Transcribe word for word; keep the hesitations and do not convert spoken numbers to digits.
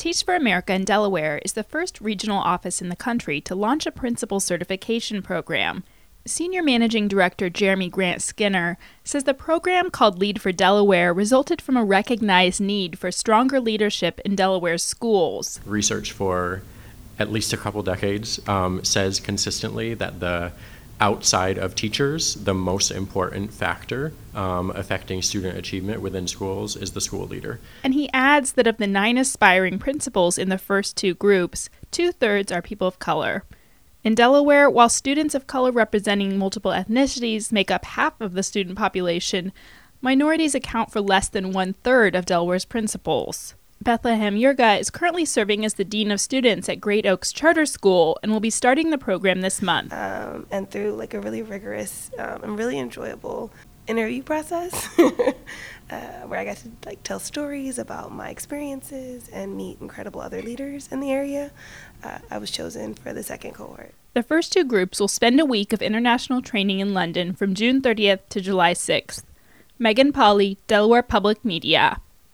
Teach for America in Delaware is the first regional office in the country to launch a principal certification program. Senior Managing Director Jeremy Grant Skinner says the program, called Lead for Delaware, resulted from a recognized need for stronger leadership in Delaware's schools. Research for at least a couple decades um, says consistently that the outside of teachers, the most important factor um, affecting student achievement within schools is the school leader. And he adds that of the nine aspiring principals in the first two groups, two-thirds are people of color. In Delaware, while students of color representing multiple ethnicities make up half of the student population, minorities account for less than one-third of Delaware's principals. Bethlehem Yurga is currently serving as the Dean of Students at Great Oaks Charter School and will be starting the program this month. Um, and through like a really rigorous um, and really enjoyable interview process uh, where I got to like tell stories about my experiences and meet incredible other leaders in the area, uh, I was chosen for the second cohort. The first two groups will spend a week of international training in London from June thirtieth to July sixth. Megan Polly, Delaware Public Media.